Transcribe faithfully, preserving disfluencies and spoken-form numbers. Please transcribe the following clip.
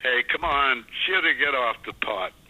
Hey, come on, shit or get off the pot.